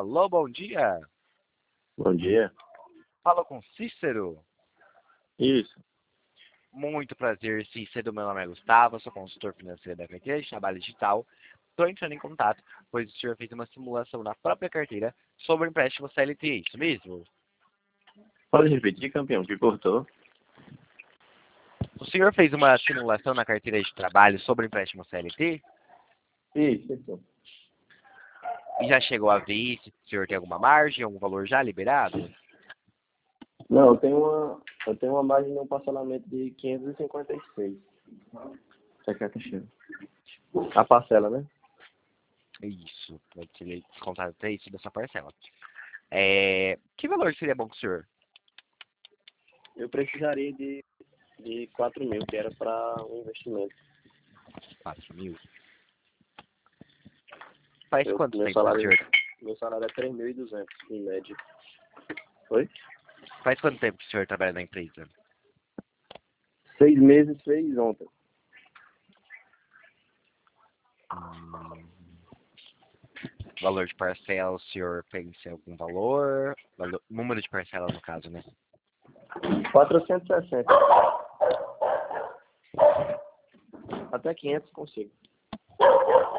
Alô, bom dia. Bom dia. Fala com Cícero. Isso. Muito prazer, Cícero. Meu nome é Gustavo, sou consultor financeiro da carteira de trabalho digital. Estou entrando em contato, pois o senhor fez uma simulação na própria carteira sobre o empréstimo CLT, é isso mesmo? Pode repetir, campeão, que cortou. O senhor fez uma simulação na carteira de trabalho sobre o empréstimo CLT? Isso. E já chegou a ver se o senhor tem alguma margem, algum valor já liberado? Não, eu tenho uma margem de um parcelamento de 556. Isso aqui é a caixinha. A parcela, né? Isso, vai ser descontado até isso dessa parcela. Que valor seria bom para o senhor? Eu precisaria de 4 mil, que era para um investimento. 4 mil? Faz quanto tempo, senhor? Meu salário é 3.200 em média. Oi? Faz quanto tempo que o senhor trabalha na empresa? 6 meses fez ontem. Valor de parcela, o senhor pensa em algum valor? Número de parcela, no caso, né? 460. Até 500 consigo.